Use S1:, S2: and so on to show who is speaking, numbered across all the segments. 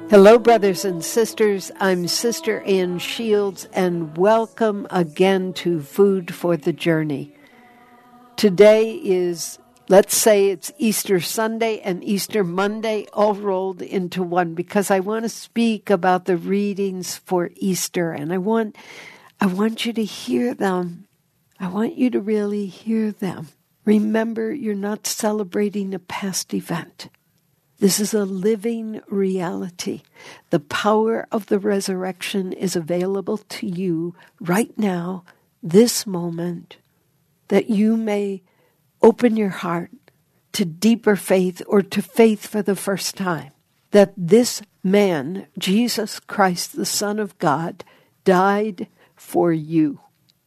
S1: Hello, brothers and sisters. I'm Sister Ann Shields, and welcome again to Food for the Journey. Today is, let's say it's Easter Sunday and Easter Monday all rolled into one, because I want to speak about the readings for Easter, and I want you to hear them. I want you to really hear them. Remember, you're not celebrating a past event. This is a living reality. The power of the resurrection is available to you right now, this moment, that you may open your heart to deeper faith or to faith for the first time. That this man, Jesus Christ, the Son of God, died for you.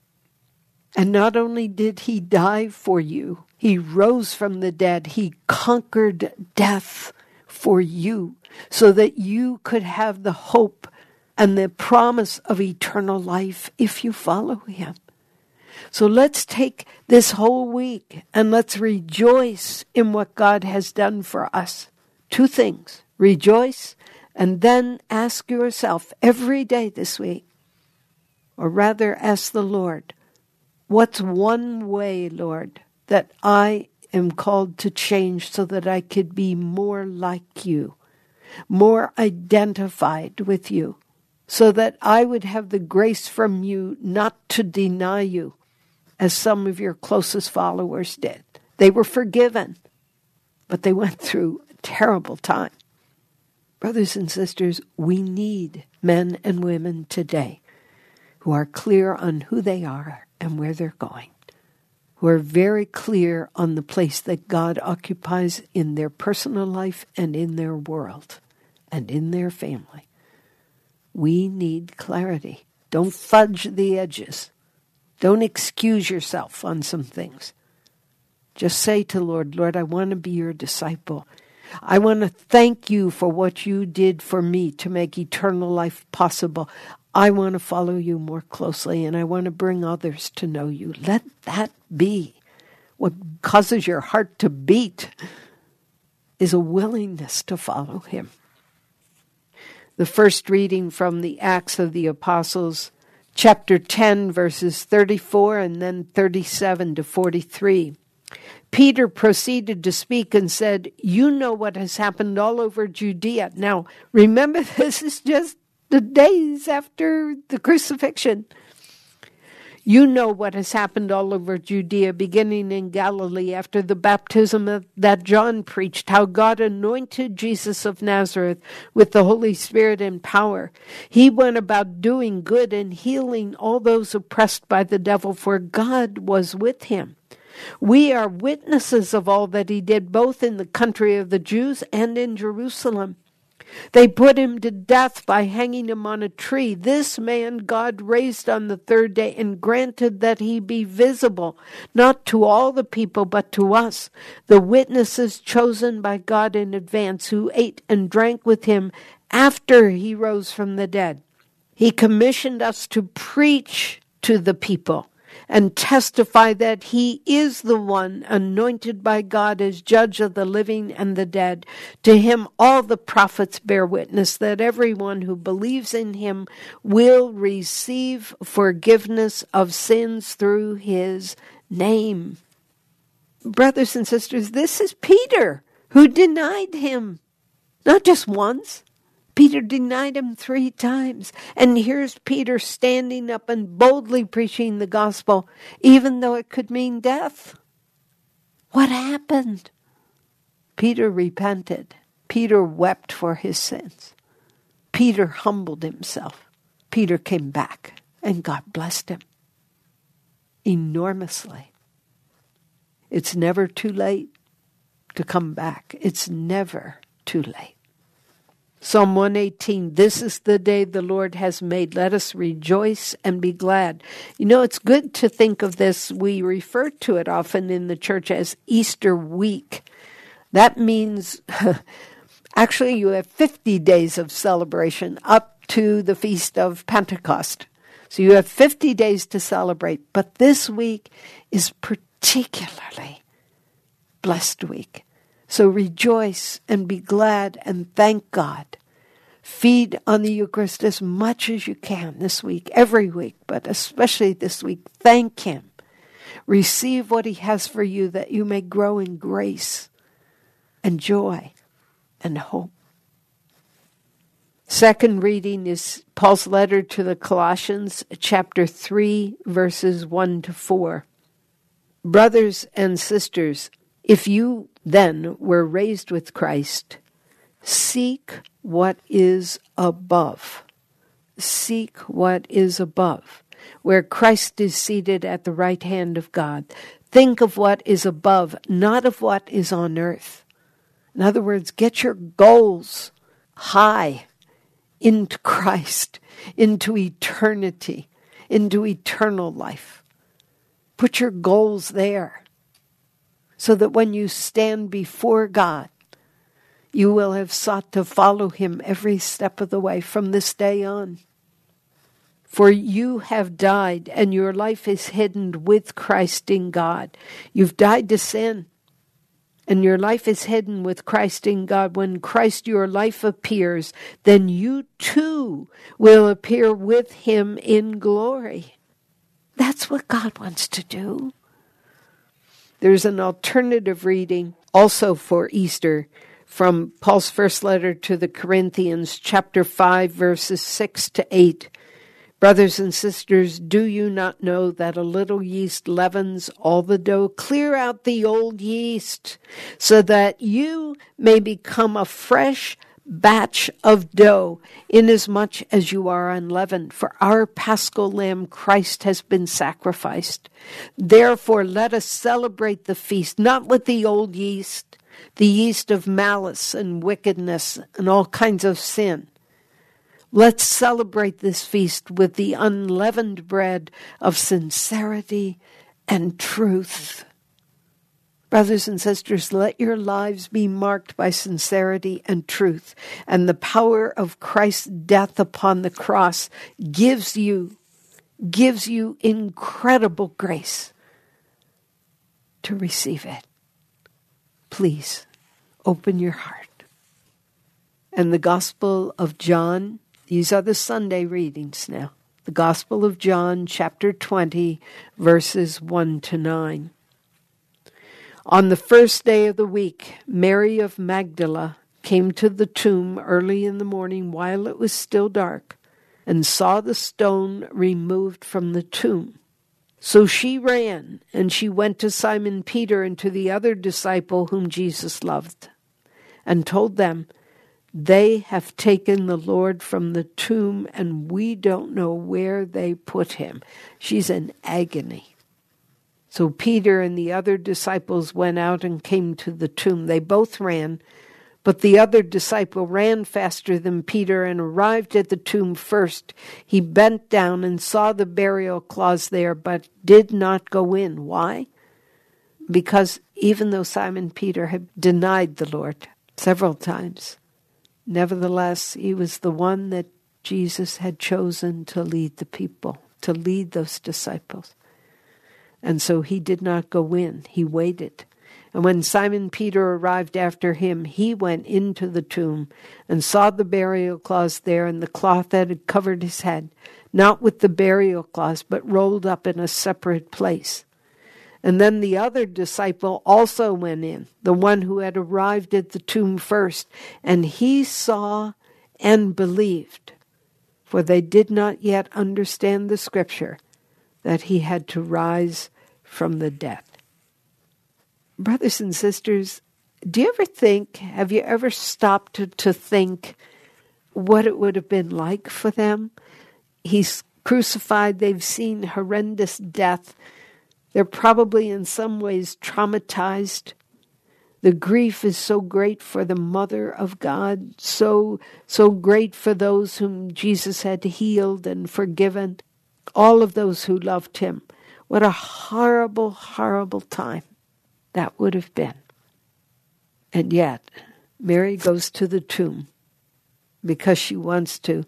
S1: And not only did he die for you, he rose from the dead. He conquered death for you, so that you could have the hope and the promise of eternal life if you follow him. So let's take this whole week and let's rejoice in what God has done for us. Two things: rejoice, and then ask yourself every day this week, or rather ask the Lord, what's one way, Lord, that I am called to change so that I could be more like you, more identified with you, so that I would have the grace from you not to deny you, as some of your closest followers did. They were forgiven, but they went through a terrible time. Brothers and sisters, we need men and women today who are clear on who they are and where they're going, who are very clear on the place that God occupies in their personal life and in their world and in their family. We need clarity. Don't fudge the edges. Don't excuse yourself on some things. Just say to Lord, I want to be your disciple. I want to thank you for what you did for me to make eternal life possible. I want to follow you more closely, and I want to bring others to know you. Let that be. What causes your heart to beat is a willingness to follow him. The first reading from the Acts of the Apostles, chapter 10, verses 34 and then 37 to 43. Peter proceeded to speak and said, "You know what has happened all over Judea." Now, remember, this is just the days after the crucifixion. You know what has happened all over Judea, beginning in Galilee after the baptism that John preached, how God anointed Jesus of Nazareth with the Holy Spirit and power. He went about doing good and healing all those oppressed by the devil, for God was with him. We are witnesses of all that he did, both in the country of the Jews and in Jerusalem. They put him to death by hanging him on a tree. This man God raised on the third day and granted that he be visible, not to all the people, but to us, the witnesses chosen by God in advance, who ate and drank with him after he rose from the dead. He commissioned us to preach to the people and testify that he is the one anointed by God as judge of the living and the dead. To him all the prophets bear witness that everyone who believes in him will receive forgiveness of sins through his name. Brothers and sisters, this is Peter who denied him, not just once. Peter denied him 3 times. And here's Peter standing up and boldly preaching the gospel, even though it could mean death. What happened? Peter repented. Peter wept for his sins. Peter humbled himself. Peter came back, and God blessed him enormously. It's never too late to come back. It's never too late. Psalm 118, this is the day the Lord has made. Let us rejoice and be glad. You know, it's good to think of this. We refer to it often in the church as Easter week. That means, actually, you have 50 days of celebration up to the Feast of Pentecost. So you have 50 days to celebrate. But this week is particularly blessed week. So rejoice and be glad and thank God Feed on the Eucharist as much as you can this week, every week, but especially this week. Thank Him. Receive what He has for you that you may grow in grace and joy and hope. Second reading is Paul's letter to the Colossians, chapter 3, verses 1 to 4. Brothers and sisters, if you then were raised with Christ, seek what is above. Seek what is above, where Christ is seated at the right hand of God. Think of what is above, not of what is on earth. In other words, get your goals high into Christ, into eternity, into eternal life. Put your goals there so that when you stand before God, you will have sought to follow Him every step of the way from this day on. For you have died, and your life is hidden with Christ in God. You've died to sin, and your life is hidden with Christ in God. When Christ your life appears, then you too will appear with Him in glory. That's what God wants to do. There's an alternative reading also for Easter from Paul's first letter to the Corinthians, chapter 5, verses 6 to 8. Brothers and sisters, do you not know that a little yeast leavens all the dough? Clear out the old yeast so that you may become a fresh batch of dough, inasmuch as you are unleavened. For our Paschal Lamb, Christ, has been sacrificed. Therefore, let us celebrate the feast, not with the old yeast, the yeast of malice and wickedness and all kinds of sin. Let's celebrate this feast with the unleavened bread of sincerity and truth. Brothers and sisters, let your lives be marked by sincerity and truth, and the power of Christ's death upon the cross gives you incredible grace to receive it. Please, open your heart. And the Gospel of John, these are the Sunday readings now. The Gospel of John, chapter 20, verses 1 to 9. On the first day of the week, Mary of Magdala came to the tomb early in the morning while it was still dark, and saw the stone removed from the tomb. So she ran, and she went to Simon Peter and to the other disciple whom Jesus loved, and told them, "They have taken the Lord from the tomb, and we don't know where they put Him." She's in agony. So Peter and the other disciples went out and came to the tomb. They both ran, but the other disciple ran faster than Peter and arrived at the tomb first. He bent down and saw the burial cloths there, but did not go in. Why? Because even though Simon Peter had denied the Lord several times, nevertheless, he was the one that Jesus had chosen to lead the people, to lead those disciples. And so he did not go in. He waited. And when Simon Peter arrived after him, he went into the tomb and saw the burial cloths there and the cloth that had covered his head, not with the burial cloths, but rolled up in a separate place. And then the other disciple also went in, the one who had arrived at the tomb first, and he saw and believed, for they did not yet understand the scripture that he had to rise from the dead. Brothers and sisters, do you ever think, have you ever stopped to think what it would have been like for them? He's crucified, they've seen horrendous death. They're probably in some ways traumatized. The grief is so great for the Mother of God, so great for those whom Jesus had healed and forgiven, all of those who loved Him. What a horrible, horrible time that would have been. And yet, Mary goes to the tomb because she wants to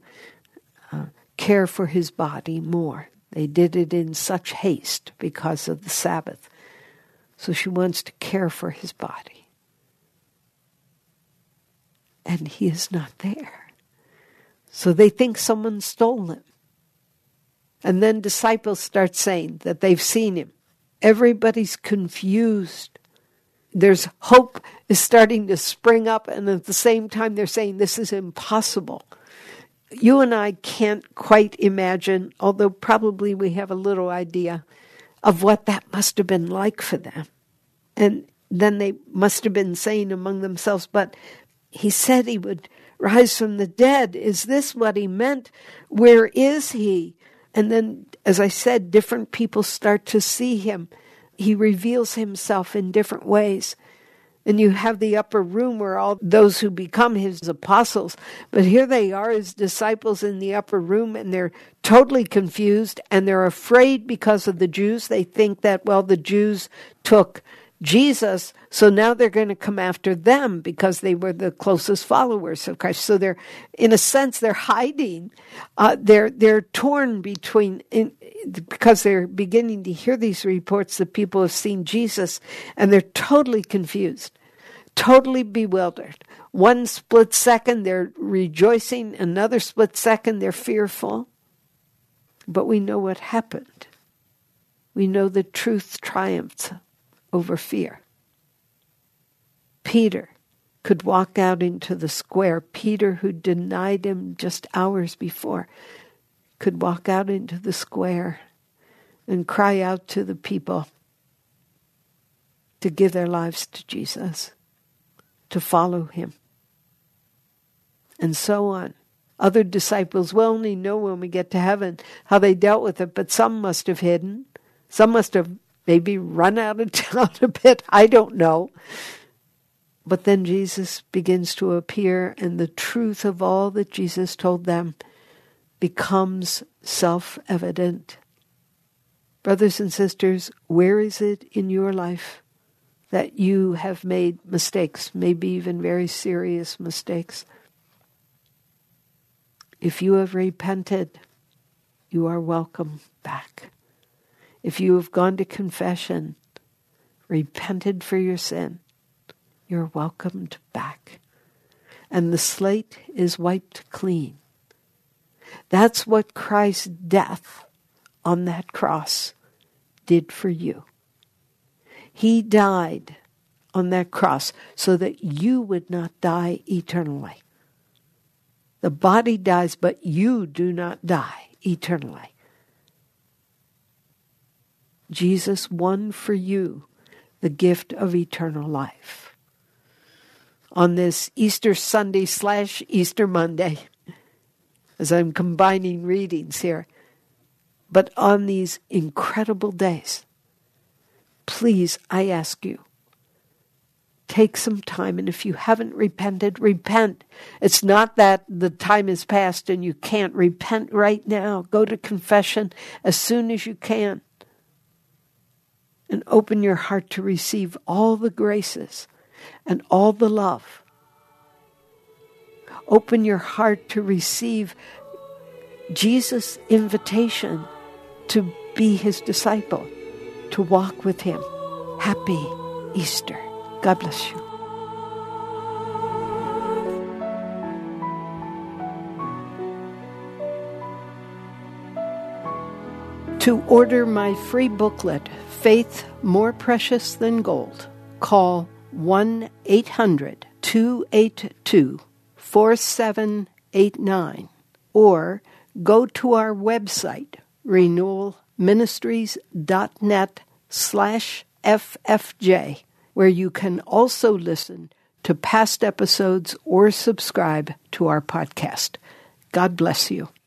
S1: care for his body more. They did it in such haste because of the Sabbath. So she wants to care for his body. And he is not there. So they think someone stole him. And then disciples start saying that they've seen him. Everybody's confused. There's hope is starting to spring up, and at the same time they're saying this is impossible. You and I can't quite imagine, although probably we have a little idea of what that must have been like for them. And then they must have been saying among themselves, but he said he would rise from the dead. Is this what he meant? Where is he? And then, as I said, different people start to see him. He reveals himself in different ways. And you have the upper room where all those who become his apostles, but here they are as disciples in the upper room, and they're totally confused, and they're afraid because of the Jews. They think that, well, the Jews took Jesus, so now they're going to come after them because they were the closest followers of Christ. So they're, in a sense, they're hiding. They're torn between, because they're beginning to hear these reports that people have seen Jesus, and they're totally confused, totally bewildered. One split second they're rejoicing, another split second they're fearful. But we know what happened. We know the truth triumphs over fear. Peter could walk out into the square. Peter, who denied him just hours before, could walk out into the square and cry out to the people to give their lives to Jesus, to follow him, and so on. Other disciples will only know when we get to heaven how they dealt with it, but some must have hidden. Some must have maybe run out of town a bit. I don't know. But then Jesus begins to appear, and the truth of all that Jesus told them becomes self-evident. Brothers and sisters, where is it in your life that you have made mistakes, maybe even very serious mistakes? If you have repented, you are welcome back. If you have gone to confession, repented for your sin, you're welcomed back. And the slate is wiped clean. That's what Christ's death on that cross did for you. He died on that cross so that you would not die eternally. The body dies, but you do not die eternally. Jesus won for you the gift of eternal life. On this Easter Sunday / Easter Monday, as I'm combining readings here, but on these incredible days, please, I ask you, take some time, and if you haven't repented, repent. It's not that the time has passed and you can't repent right now. Go to confession as soon as you can. And open your heart to receive all the graces and all the love. Open your heart to receive Jesus' invitation to be his disciple, to walk with him. Happy Easter. God bless you. To order my free booklet, Faith More Precious Than Gold, call 1-800-282-4789 or go to our website, renewalministries.net/FFJ, where you can also listen to past episodes or subscribe to our podcast. God bless you.